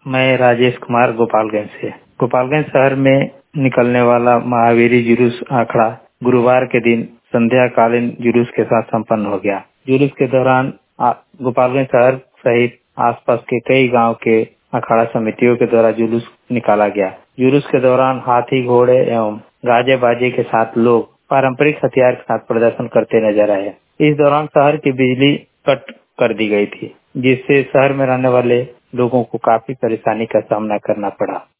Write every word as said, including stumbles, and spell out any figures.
मैं राजेश कुमार गोपालगंज से। गोपालगंज शहर में निकलने वाला महावीरी जुलूस आखड़ा गुरुवार के दिन संध्या कालीन जुलूस के साथ संपन्न हो गया। जुलूस के दौरान गोपालगंज शहर सहित आसपास के कई गांव के अखाड़ा समितियों के द्वारा जुलूस निकाला गया। जुलूस के दौरान हाथी, घोड़े एवं गाजे बाजे के साथ लोग पारंपरिक हथियार के साथ प्रदर्शन करते नजर आए। इस दौरान शहर की बिजली कट कर दी गई थी, जिससे शहर में रहने वाले लोगों को काफी परेशानी का सामना करना पड़ा।